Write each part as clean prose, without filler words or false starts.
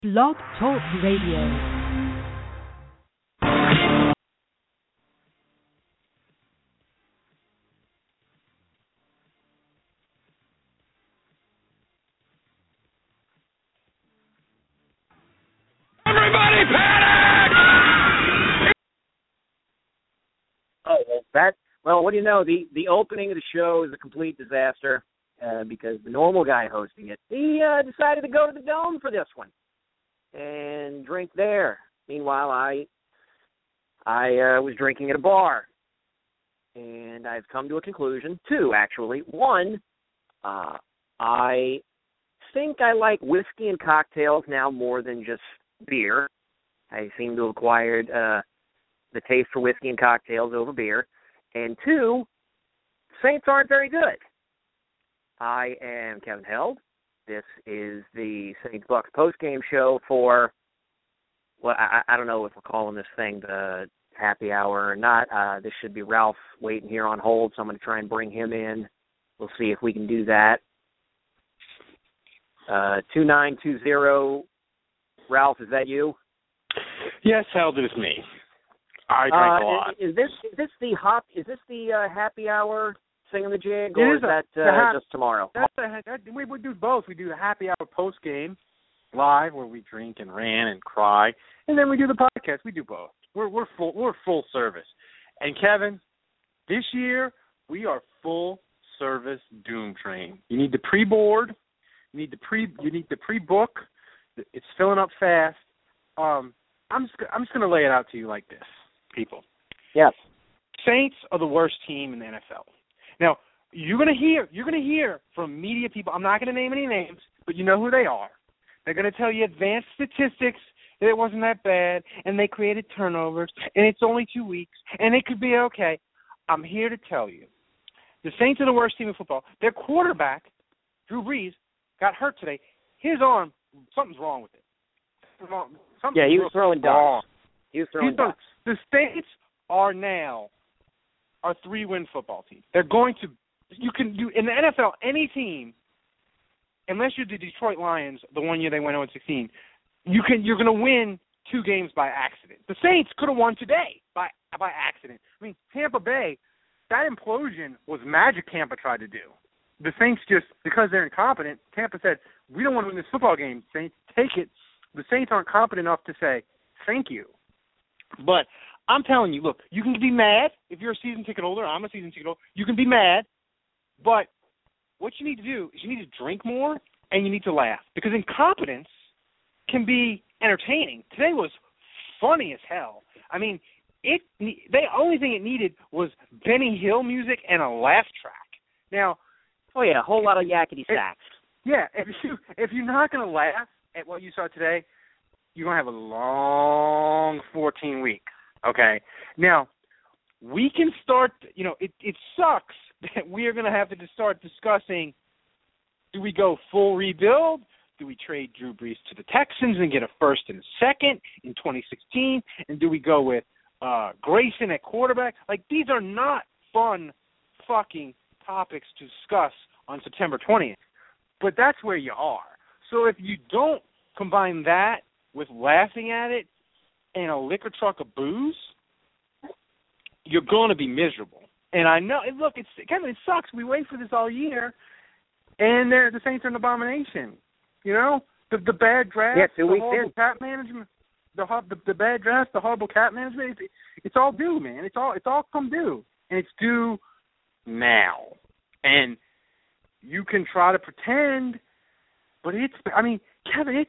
Blog Talk Radio. Everybody panic! Well, what do you know? The opening of the show is a complete disaster because the normal guy hosting it, he decided to go to the Dome for this one and drink there. Meanwhile, I was drinking at a bar, and I've come to a conclusion, two, actually. One, I think I like whiskey and cocktails now more than just beer. I seem to have acquired the taste for whiskey and cocktails over beer. And two, Saints aren't very good. I am Kevin Held. This is the Saints Bucks postgame show for, well, I don't know if we're calling this thing the happy hour or not. This should be Ralph waiting here on hold, so I'm going to try and bring him in. We'll see if we can do that. 2920, Ralph, is that you? Yes, Held, it is me. I drink a lot. Is this the happy hour singing the jig, It or is is that just tomorrow? We would do both. We do the happy hour post game live where we drink and rant and cry, and then we do the podcast. We do both. We're full service. And Kevin, this year we are full service Doom Train. You need the pre-board. You need the pre-book. It's filling up fast. I'm just going to lay it out to you like this, people. Yes. Saints are the worst team in the NFL. Now, you're going to hear from media people. I'm not going to name any names, but you know who they are. They're going to tell you advanced statistics that it wasn't that bad, and they created turnovers, and it's only 2 weeks, and it could be okay. I'm here to tell you, the Saints are the worst team in football. Their quarterback, Drew Brees, got hurt today. His arm, something's wrong with it. Yeah, he was throwing darts. He was throwing darts. The Saints are now a 3-win football team. They're going to – you can do – in the NFL, any team, unless you're the Detroit Lions, the one year they went 0-16, you're going to win 2 games by accident. The Saints could have won today by accident. I mean, Tampa Bay, that implosion was magic Tampa tried to do. The Saints just – because they're incompetent, Tampa said, we don't want to win this football game. Saints, take it. The Saints aren't competent enough to say, thank you. But I'm telling you, look, you can be mad if you're a season ticket holder. I'm a season ticket holder. You can be mad, but what you need to do is you need to drink more and you need to laugh because incompetence can be entertaining. Today was funny as hell. I mean, the only thing it needed was Benny Hill music and a laugh track. Now, oh yeah, a whole lot of yakety sacks. Yeah, if you're not going to laugh at what you saw today, you're going to have a long 14 weeks, okay? Now, we can start, it sucks that we are going to have to start discussing, do we go full rebuild? Do we trade Drew Brees to the Texans and get a first and a second in 2016? And do we go with Grayson at quarterback? Like, these are not fun fucking topics to discuss on September 20th. But that's where you are. So if you don't combine that with laughing at it and a liquor truck of booze, you're going to be miserable. And I know, look, Kevin, it sucks. We wait for this all year, and the Saints are an abomination. You know, the bad draft, the horrible cap management, the bad draft, the horrible cap management. It's all due, man. It's all come due, and it's due now. And you can try to pretend, but Kevin,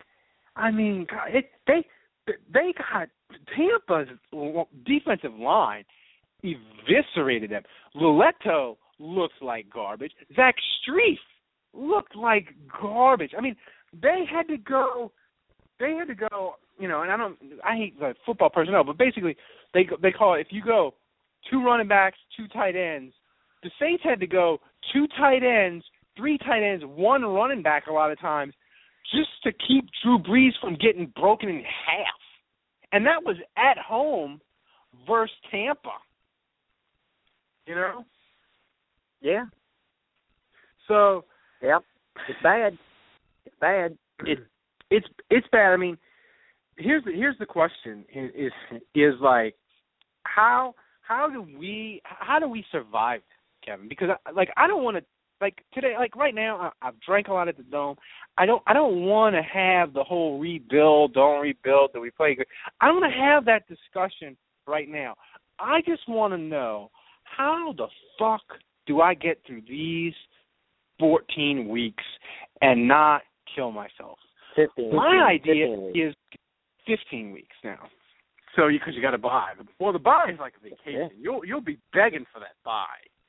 they got Tampa's defensive line eviscerated them. Luletto looks like garbage. Zach Strief looked like garbage. I mean, they had to go, and I hate the football personnel, but basically they call it, if you go 2 running backs, 2 tight ends, the Saints had to go 2 tight ends, 3 tight ends, 1 running back a lot of times just to keep Drew Brees from getting broken in half. And that was at home versus Tampa. You know? Yeah. So. Yep. It's bad. It's bad. it's bad. I mean, here's the question is like how do we survive, Kevin? Because I don't want to, like today, like right now, I've drank a lot at the Dome. I don't want to have the whole rebuild, don't rebuild, do we play good? I don't want to have that discussion right now. I just want to know, how the fuck do I get through these 14 weeks and not kill myself? 15. My idea 15 weeks. is 15 weeks now. So because you got to buy. Well, the buy is like a vacation. Yeah. You'll be begging for that buy.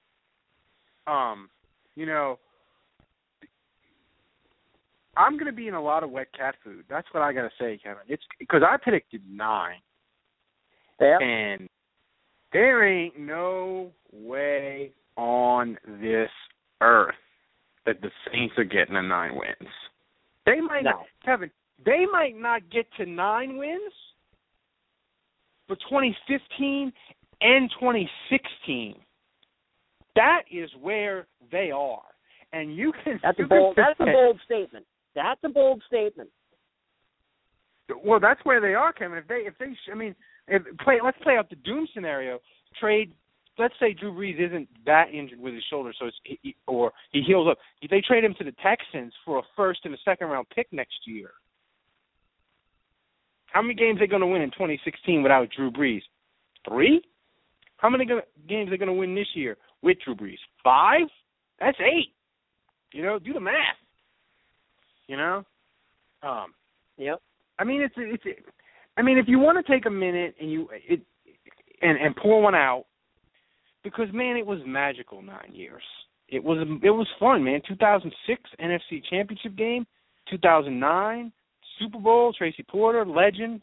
You know, I'm going to be in a lot of wet cat food. That's what I got to say, Kevin. It's because I predicted 9. Yeah. And there ain't no way on this earth that the Saints are getting a 9 wins. They might not, Kevin. They might not get to 9 wins for 2015 and 2016. That is where they are, and you can. That's a bold statement. That's a bold statement. Well, that's where they are, Kevin. Let's play out the doom scenario. Let's say Drew Brees isn't that injured with his shoulder, so or he heals up. They trade him to the Texans for a first and a second round pick next year. How many games are they going to win in 2016 without Drew Brees? 3? How many games are they going to win this year with Drew Brees? 5? That's 8. You know, do the math. You know. Yep. I mean, it's. I mean, if you want to take a minute and pour one out, because man, it was magical 9 years. It was fun, man. 2006 NFC Championship game, 2009 Super Bowl, Tracy Porter, legend.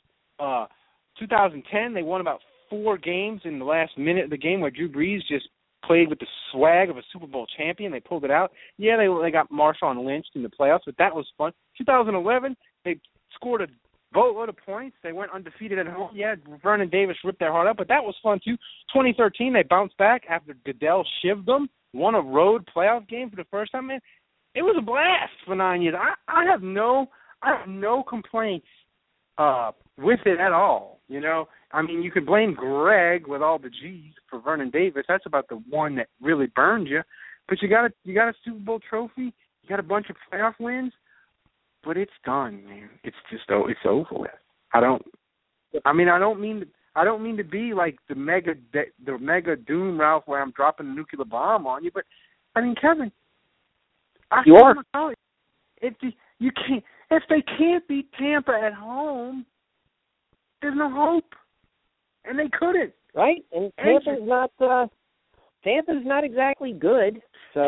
2010 they won about 4 games in the last minute of the game where Drew Brees just played with the swag of a Super Bowl champion. They pulled it out. Yeah, they got Marshawn lynched in the playoffs, but that was fun. 2011 they scored a boatload of points. They went undefeated at home. Yeah, Vernon Davis ripped their heart out, but that was fun too. 2013, they bounced back after Goodell shivved them, won a road playoff game for the first time. Man, it was a blast for 9 years. I have no complaints with it at all. You know, I mean, you could blame Greg with all the G's for Vernon Davis. That's about the one that really burned you. But you got a Super Bowl trophy. You got a bunch of playoff wins. But it's done, man. It's just it's over with. I don't mean to be like the mega doom, Ralph, where I'm dropping a nuclear bomb on you. But I mean, Kevin, you are. If they can't beat Tampa at home, there's no hope, and they couldn't. Right, and Tampa's not exactly good. So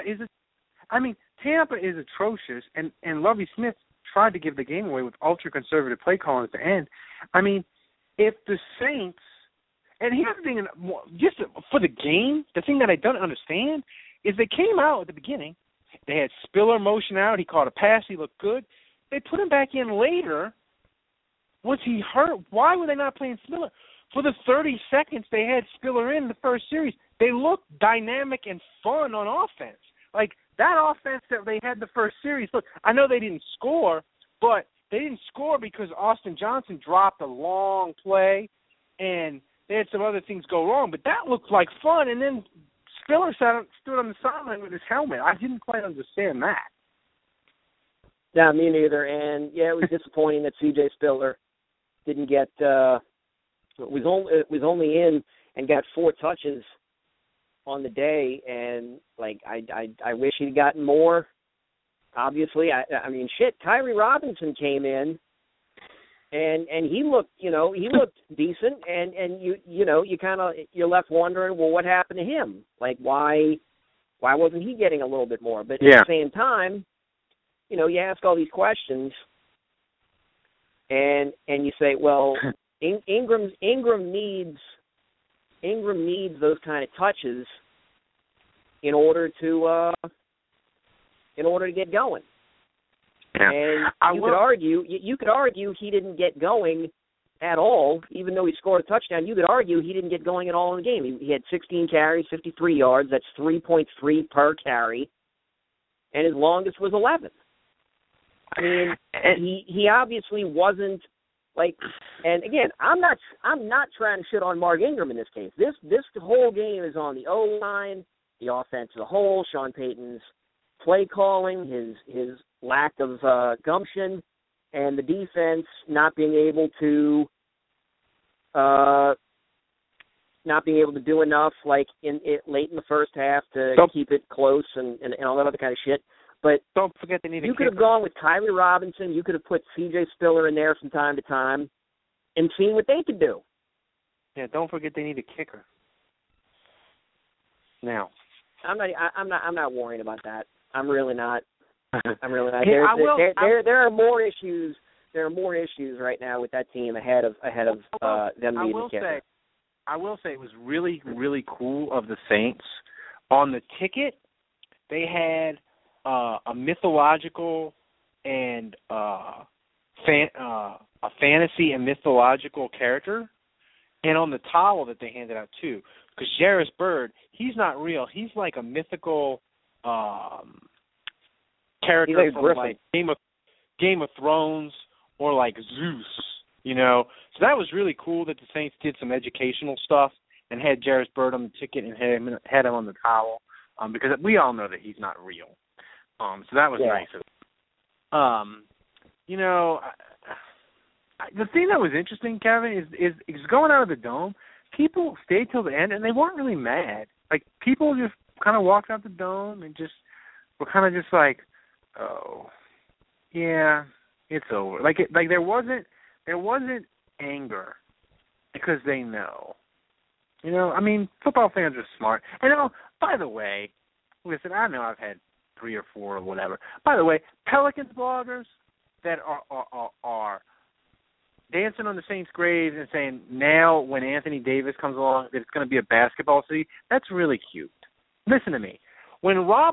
Tampa is atrocious, and Lovie Smith tried to give the game away with ultra-conservative play calling at the end. I mean, if the Saints – and here's the thing, just for the game, the thing that I don't understand is they came out at the beginning. They had Spiller motion out. He caught a pass. He looked good. They put him back in later. Was he hurt? Why were they not playing Spiller? For the 30 seconds they had Spiller in the first series, they looked dynamic and fun on offense. Like, that offense that they had the first series, look, I know they didn't score, but they didn't score because Austin Johnson dropped a long play and they had some other things go wrong. But that looked like fun, and then Spiller stood on the sideline with his helmet. I didn't quite understand that. Yeah, me neither. And, yeah, it was disappointing that C.J. Spiller didn't get was only in and got 4 touches on the day, and like I wish he'd gotten more. Obviously, I mean, shit. Tyree Robinson came in, and he looked decent, and you're left wondering, well, what happened to him? Like, why wasn't he getting a little bit more? But at the same time, you ask all these questions, and you say, well, Ingram needs those kind of touches in order to get going. Yeah. And you could argue he didn't get going at all, even though he scored a touchdown. You could argue he didn't get going at all in the game. He had 16 carries, 53 yards. That's 3.3 per carry, and his longest was 11. I mean, he obviously wasn't like. And again, I'm not trying to shit on Mark Ingram in this case. This whole game is on the O-line, the offense as a whole, Sean Payton's play calling, his lack of gumption, and the defense not being able to do enough, like late in the first half to keep it close and all that other kind of shit. But don't forget they need a kicker. You could have gone with Kylie Robinson. You could have put C.J. Spiller in there from time to time, and seen what they could do. Yeah, don't forget they need a kicker. Now, I'm not worrying about that. I'm really not. I'm really not. Hey, There are more issues. There are more issues right now with that team ahead of them needing a kicker. I will say it was really, really cool of the Saints. On the ticket, they had a mythological and a fantasy and mythological character, and on the towel that they handed out too. Because Jairus Byrd, he's not real. He's like a mythical character from like Game of Thrones or like Zeus, you know. So that was really cool that the Saints did some educational stuff and had Jairus Byrd on the ticket and had him on the towel, because we all know that he's not real. So that was nice of him. You know, the thing that was interesting, Kevin, is going out of the dome, people stayed till the end and they weren't really mad. Like, people just kind of walked out the dome and just were kind of just like, oh, yeah, it's over. Like there wasn't anger because they know. You know, I mean, football fans are smart. And, by the way, listen, I know I've had 3 or 4 or whatever. By the way, Pelicans bloggers that are dancing on the Saints' graves and saying now when Anthony Davis comes along that it's going to be a basketball city, that's really cute. Listen to me. When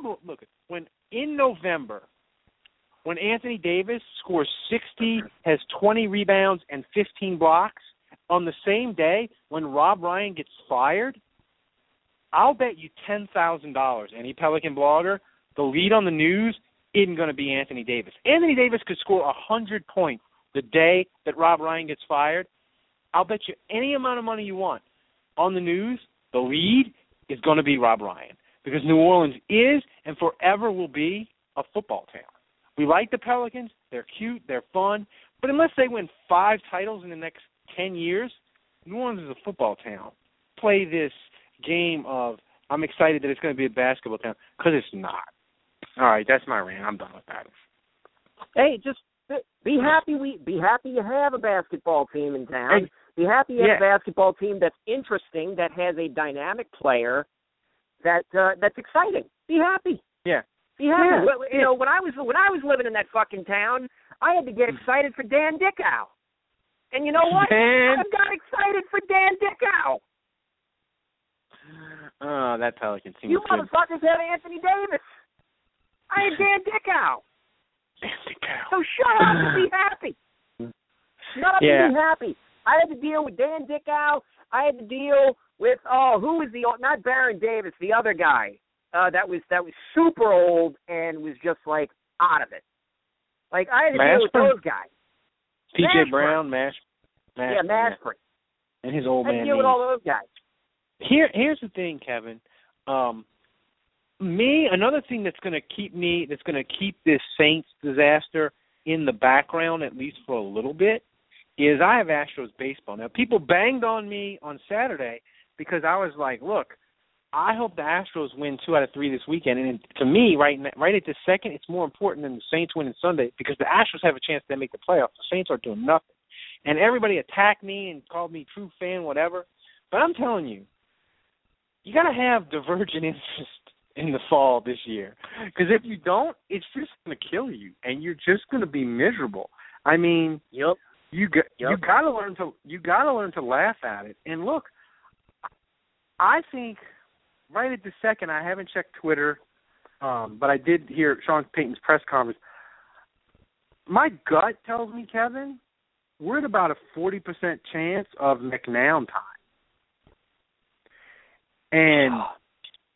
in November, when Anthony Davis scores 60, has 20 rebounds and 15 blocks, on the same day when Rob Ryan gets fired, I'll bet you $10,000, any Pelican blogger, the lead on the news isn't going to be Anthony Davis. Anthony Davis could score 100 points the day that Rob Ryan gets fired. I'll bet you any amount of money you want. On the news, the lead is going to be Rob Ryan, because New Orleans is and forever will be a football town. We like the Pelicans. They're cute. They're fun. But unless they win 5 titles in the next 10 years, New Orleans is a football town. Play this game of I'm excited that it's going to be a basketball town, because it's not. All right, that's my rant. I'm done with that. Hey, just be happy. Be happy you have a basketball team in town. Hey, be happy you have a basketball team that's interesting, that has a dynamic player, that's exciting. Be happy. Yeah. Be happy. Yeah. You know, when I was living in that fucking town, I had to get excited for Dan Dickau. And you know what? I got excited for Dan Dickau. Oh, that Pelican team. You motherfuckers had Anthony Davis. I had Dan Dickau. So shut up and be happy. Shut up and be happy. I had to deal with Dan Dickau. I had to deal with who was not Baron Davis, the other guy that was super old and was just like out of it. Like I had to deal with those guys. P.J. Brown, Mashburn. And his old man. I had to deal with all those guys. Here's the thing, Kevin. Another thing that's going to keep this Saints disaster in the background, at least for a little bit, is I have Astros baseball. Now, people banged on me on Saturday because I was like, look, I hope the Astros win 2 out of 3 this weekend. And to me, right at this second, it's more important than the Saints winning Sunday, because the Astros have a chance to make the playoffs. The Saints are doing nothing. And everybody attacked me and called me true fan, whatever. But I'm telling you, you got to have divergent interest in the fall this year, because if you don't, it's just going to kill you, and you're just going to be miserable. I mean, you got to learn to laugh at it. And look, I think right at the second, I haven't checked Twitter, but I did hear Sean Payton's press conference. My gut tells me, Kevin, we're at about a 40% chance of McNown time. And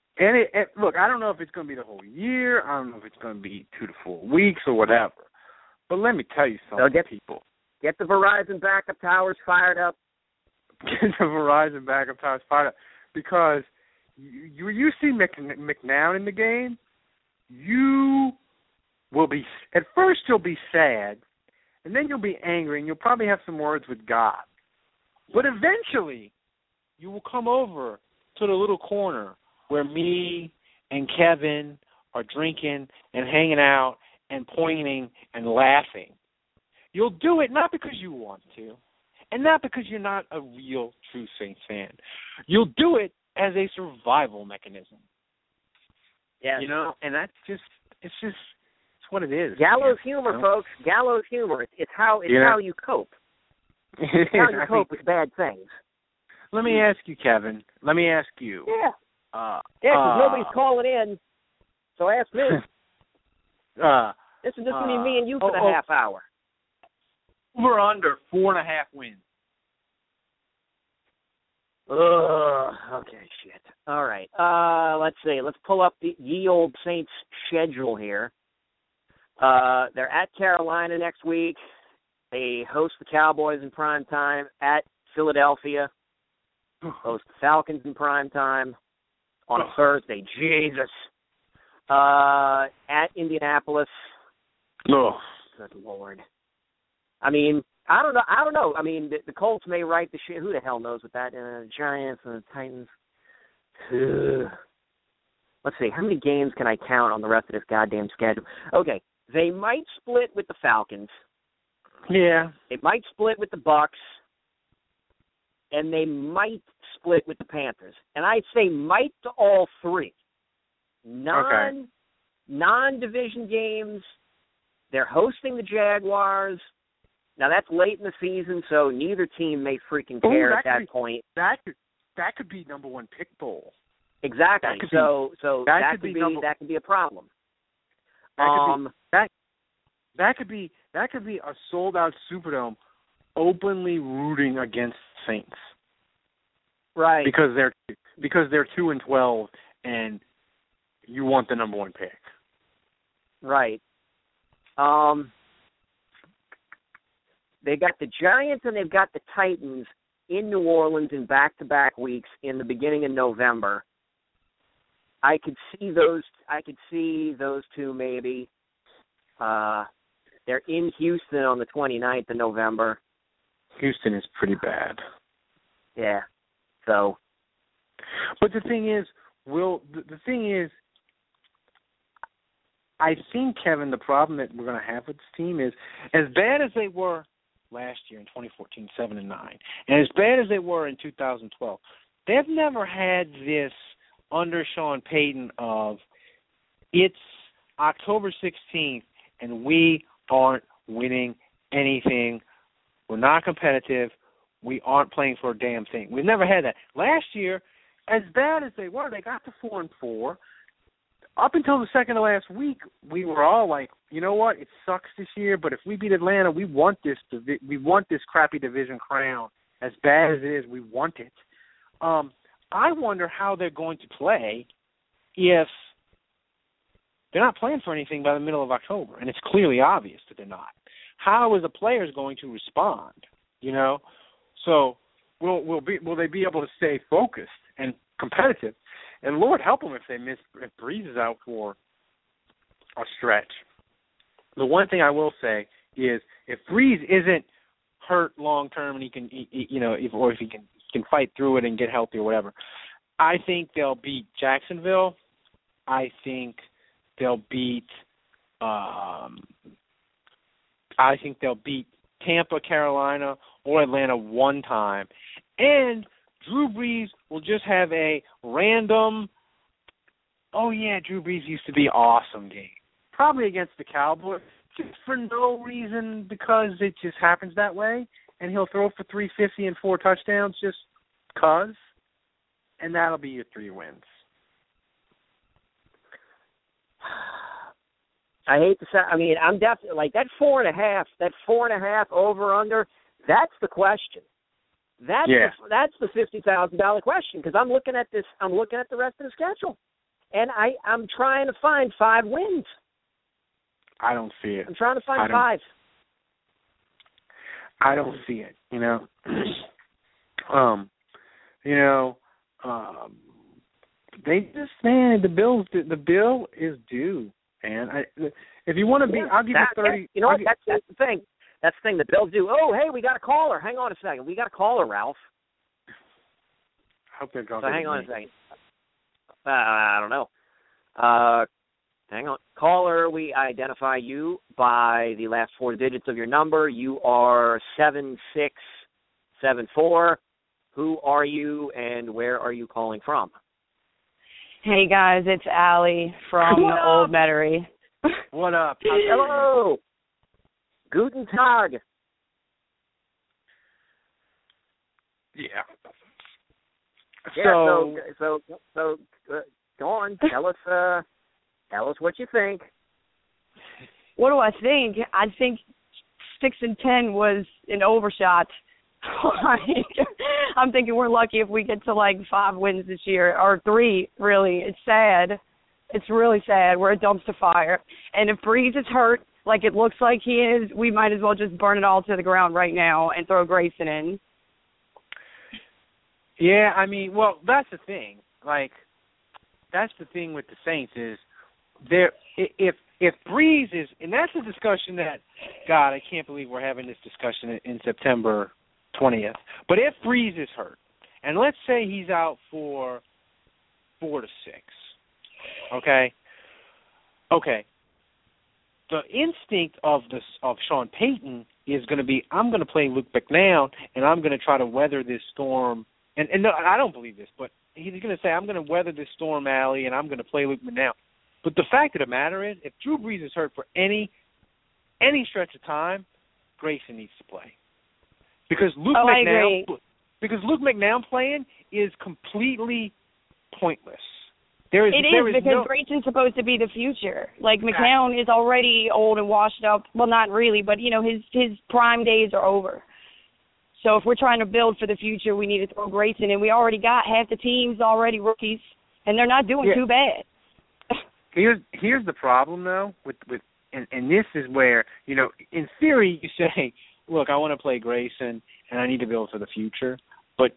look, I don't know if it's going to be the whole year. I don't know if it's going to be 2 to 4 weeks or whatever. But let me tell you something, people. Get the Verizon backup towers fired up. Get the Verizon backup towers fired up. Because you see McNown in the game, you will be, at first you'll be sad, and then you'll be angry, and you'll probably have some words with God. But eventually, you will come over to the little corner where me and Kevin are drinking and hanging out and pointing and laughing. You'll do it not because you want to, and not because you're not a real, true Saints fan. You'll do it as a survival mechanism. Yeah. You know, and that's just, it's what it is. Gallows humor, folks. Gallows humor. It's how you cope. It's how you cope with bad things. Let me ask you, Kevin. Let me ask you. Yeah. Because nobody's calling in, so ask me. This is just going to be me and you for the half hour. Over under 4.5 wins. Okay, shit. All right. Let's see. Let's pull up the ye old Saints schedule here. They're at Carolina next week. They host the Cowboys in prime time at Philadelphia. Host the Falcons in prime time on a Thursday. Jesus. At Indianapolis. Oh. Good Lord. I mean, I don't know. I mean, the Colts may right the shit. Who the hell knows with that? Giants and the Titans. Let's see. How many games can I count on the rest of this goddamn schedule? Okay. They might split with the Falcons. Yeah. They might split with the Bucks. And they might split with the Panthers. And I say might to all three. Non-division games. They're hosting the Jaguars. Now, that's late in the season, so neither team may freaking care at that point. That could be number one pick bowl. Exactly. So that could be a problem. That could be a sold out Superdome openly rooting against Saints. Right. Because they're 2-12 and you want the number one pick. Right. They got the Giants and they've got the Titans in New Orleans in back-to-back weeks in the beginning of November. I could see those two maybe. They're in Houston on the 29th of November. Houston is pretty bad. Yeah. So. But the thing is, I think, Kevin, the problem that we're going to have with this team is, as bad as they were last year in 2014, 7-9, and as bad as they were in 2012, they've never had this under Sean Payton of, it's October 16th and we aren't winning anything. We're not competitive. We aren't playing for a damn thing. We've never had that. Last year, as bad as they were, they got to 4-4. Up until the second to last week, we were all like, you know what? It sucks this year, but if we beat Atlanta, we want this crappy division crown. As bad as it is, we want it. I wonder how they're going to play if they're not playing for anything by the middle of October, and it's clearly obvious that they're not. How is the players going to respond? You know, so will they be able to stay focused and competitive? And Lord help them if Breeze is out for a stretch. The one thing I will say is if Breeze isn't hurt long term and he can, if he can fight through it and get healthy or whatever, I think they'll beat Jacksonville. I think they'll beat. I think they'll beat Tampa, Carolina, or Atlanta one time, and Drew Brees will just have a random, Drew Brees used to be awesome game. Probably against the Cowboys, just for no reason, because it just happens that way, and he'll throw for 350 and 4 touchdowns just because, and that'll be your 3 wins. I hate to say, I'm definitely, like, that 4.5 over-under, that's the question. That's the $50,000 question, because I'm looking at the rest of the schedule, and I'm trying to find 5 wins. I don't see it. I'm trying to find 5. I don't see it. They just, man, the bill is due, man. If you want to be, I'll give you 30. You know what? That's the thing. That's the thing. The bill's due. Oh, hey, we got a caller. Hang on a second. We got a caller, Ralph. I hope they're So hang on a second. I don't know. Hang on. Caller, we identify you by the last 4 digits of your number. You are 7674. Who are you and where are you calling from? Hey, guys, it's Allie from the Old Metairie. What up? Hello. Guten Tag. Yeah. So go on. Tell us what you think. What do I think? I think 6-10 was an overshot. I'm thinking we're lucky if we get to 5 wins this year, or 3, really. It's sad. It's really sad. We're a dumpster fire. And if Breeze is hurt, like it looks like he is, we might as well just burn it all to the ground right now and throw Grayson in. Yeah, well, that's the thing. That's the thing with the Saints is if Breeze is, and that's a discussion that, God, I can't believe we're having this discussion in September 20th. But if Breeze is hurt, and let's say he's out for 4 to 6, okay. The instinct of Sean Payton is going to be, I'm going to play Luke McNown, and I'm going to try to weather this storm. And no, I don't believe this, but he's going to say, I'm going to weather this storm, Allie, and I'm going to play Luke McNown. But the fact of the matter is, if Drew Brees is hurt for any stretch of time, Grayson needs to play. Because Luke McNown playing is completely pointless. Because Grayson's supposed to be the future. McNown is already old and washed up. Well, not really, but his prime days are over. So if we're trying to build for the future, we need to throw Grayson in. We already got half the teams already rookies, and they're not doing too bad. Here's the problem though with and this is where, in theory you say, look, I want to play Grayson and I need to build for the future, but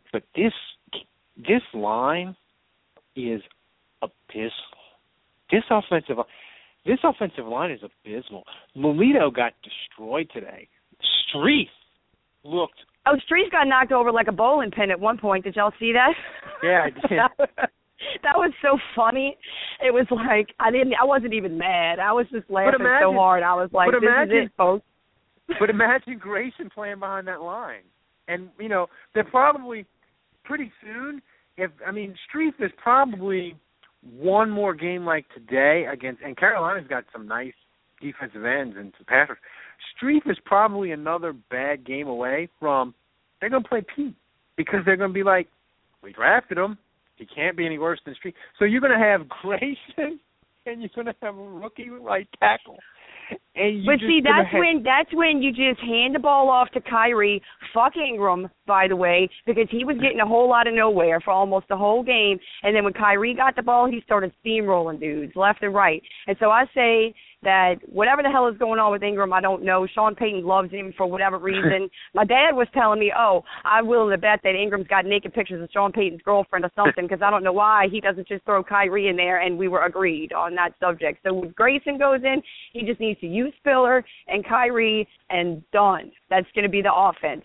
this line is abysmal. This offensive line is abysmal. Melito got destroyed today. Street looked. Oh, Street got knocked over like a bowling pin at one point. Did y'all see that? Yeah, I did. That was so funny. It was like I wasn't even mad. I was just laughing so hard. I was like, "This is it, folks." But imagine Grayson playing behind that line, and they're probably pretty soon. Street is probably one more game like today against, and Carolina's got some nice defensive ends and some passers. Street is probably another bad game away from. They're going to play Pete because they're going to be like, we drafted him. He can't be any worse than Street. So you're going to have Grayson and you're going to have a rookie right tackle. But see, that's when you just hand the ball off to Kyrie. Fuck Ingram, by the way, because he was getting a whole lot of nowhere for almost the whole game. And then when Kyrie got the ball, he started steamrolling dudes left and right. And so I say that whatever the hell is going on with Ingram, I don't know. Sean Payton loves him for whatever reason. My dad was telling me, I'm willing to bet that Ingram's got naked pictures of Sean Payton's girlfriend or something, because I don't know why he doesn't just throw Kyrie in there, and we were agreed on that subject. So when Grayson goes in, he just needs to use Spiller and Kyrie, and done. That's going to be the offense.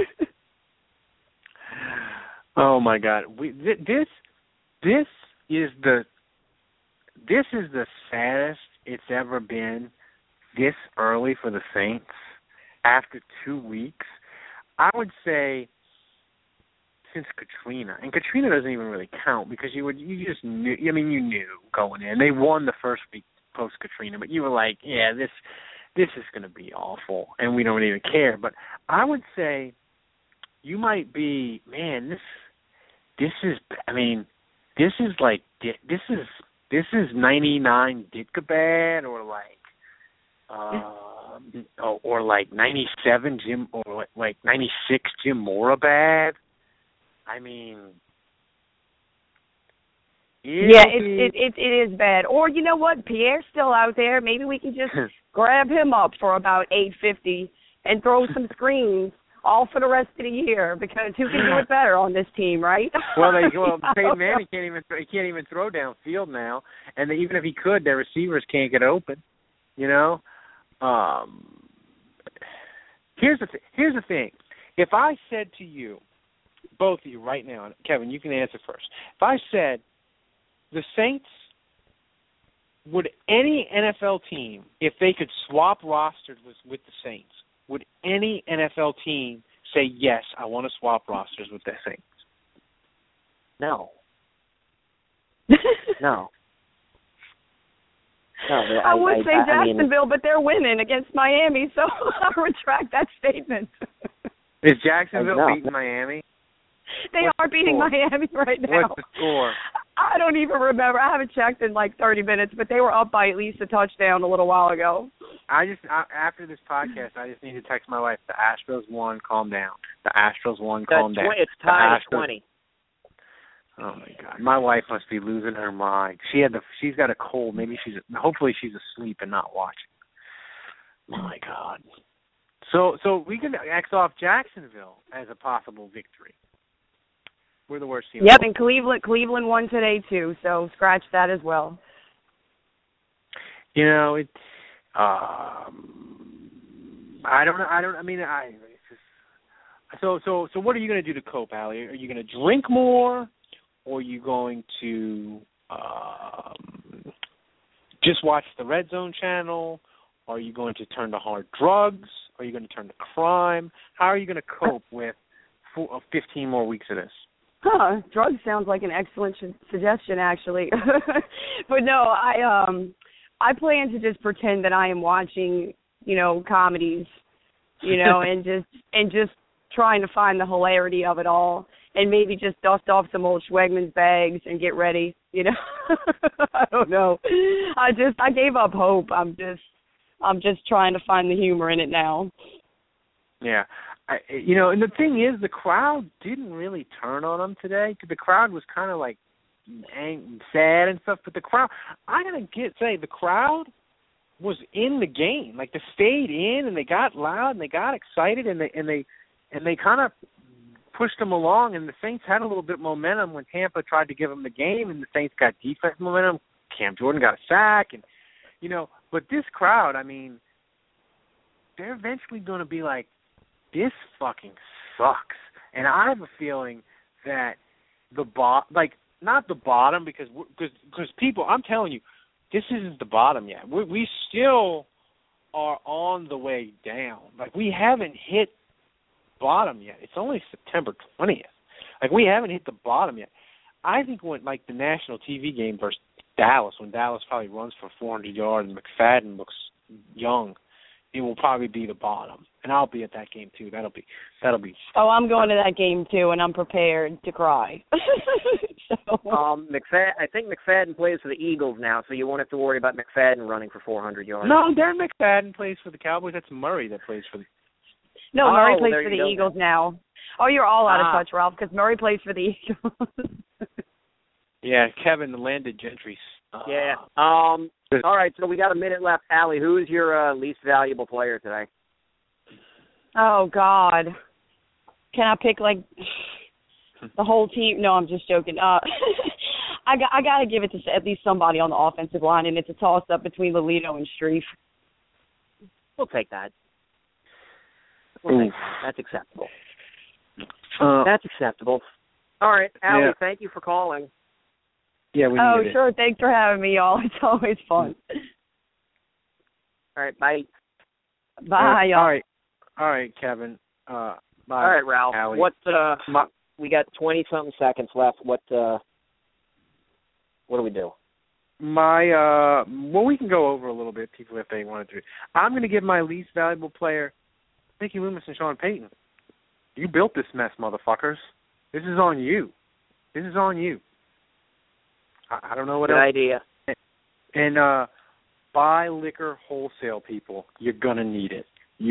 Oh my God! This is the saddest it's ever been this early for the Saints after 2 weeks. I would say since Katrina, and Katrina doesn't even really count because you just knew. You knew going in. They won the first week post Katrina, but you were like, yeah, this is going to be awful, and we don't even care. But I would say you might be, man. This is 99 Ditka bad, or like 97 Jim, or like 96 Jim Mora bad. It is bad. Or you know what, Pierre's still out there. Maybe we can just grab him up for about $850 and throw some screens all for the rest of the year, because who can do it better on this team, right? Peyton Manning can't even throw downfield now, and even if he could, their receivers can't get open. You know, here's the thing. If I said to you, both of you right now, Kevin, you can answer first. If I said the Saints, would any NFL team, if they could swap rosters with the Saints, would any NFL team say, yes, I want to swap rosters with the Saints? No. No. I would say Jacksonville, but they're winning against Miami, so I retract that statement. Is Jacksonville beating Miami? They are beating Miami right now. What's the score? I don't even remember. I haven't checked in like 30 minutes, but they were up by at least a touchdown a little while ago. After this podcast, I just need to text my wife, the Astros won, calm down. The Astros won, calm down. It's tied at 20. Oh my God, my wife must be losing her mind. She's got a cold. Hopefully she's asleep and not watching. My God. So we can X off Jacksonville as a possible victory. We're the worst team. Yep, and Cleveland won today too, so scratch that as well. You know, So what are you going to do to cope, Allie? Are you going to drink more, or are you going to just watch the Red Zone channel? Are you going to turn to hard drugs? Are you going to turn to crime? How are you going to cope with 15 more weeks of this? Drugs sounds like an excellent suggestion, actually. But no, I plan to just pretend that I am watching, comedies, and just trying to find the hilarity of it all, and maybe just dust off some old Schwegmann's bags and get ready. I don't know. I gave up hope. I'm just trying to find the humor in it now. Yeah. And the thing is, the crowd didn't really turn on them today. The crowd was kind of like sad and stuff, but the crowd, I gotta say, the crowd was in the game. Like, they stayed in and they got loud and they got excited and they kind of pushed them along. And the Saints had a little bit of momentum when Tampa tried to give them the game, and the Saints got defense momentum. Cam Jordan got a sack, and but this crowd, I mean, they're eventually going to be like, this fucking sucks. And I have a feeling that not the bottom, because people, I'm telling you, this isn't the bottom yet. We still are on the way down. Like, we haven't hit bottom yet. It's only September 20th. Like, we haven't hit the bottom yet. I think when, the national TV game versus Dallas, when Dallas probably runs for 400 yards and McFadden looks young, it will probably be the bottom, and I'll be at that game too. That'll be. Oh, I'm going to that game too, and I'm prepared to cry. I think McFadden plays for the Eagles now, so you won't have to worry about McFadden running for 400 yards. No, Darren McFadden plays for the Cowboys. That's Murray that plays for the. No, Murray plays for the Eagles now. Oh, you're all out of touch, Ralph, because Murray plays for the Eagles. Yeah, Kevin, the landed gentry. Yeah. All right, so we got a minute left. Allie, who is your least valuable player today? Oh, God. Can I pick, the whole team? No, I'm just joking. I got to give it to at least somebody on the offensive line, and it's a toss-up between Lolito and Streif. We'll take that. That's acceptable. That's acceptable. All right, Allie, Thank you for calling. Yeah, we need it. Sure. Thanks for having me, y'all. It's always fun. All right, bye. Bye, y'all. All right, Kevin. Bye. All right, Ralph. Allie. We got 20-something seconds left. What do we do? We can go over a little bit, people, if they wanted to. I'm going to give my least valuable player, Mickey Loomis and Sean Payton. You built this mess, motherfuckers. This is on you. I don't know what else. Good idea. And buy liquor wholesale, people. You're gonna need it.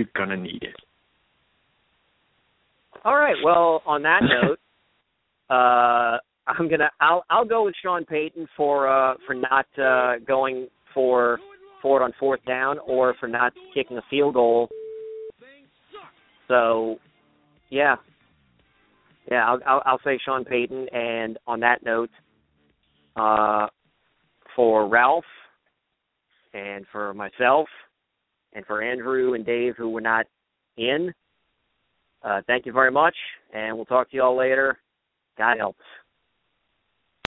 All right. Well, on that note, I'll go with Sean Payton for not going for it on fourth down, or for not kicking a field goal So, yeah, I'll say Sean Payton. And on that note, for Ralph and for myself and for Andrew and Dave, who were not in, thank you very much, and we'll talk to you all later. God help us.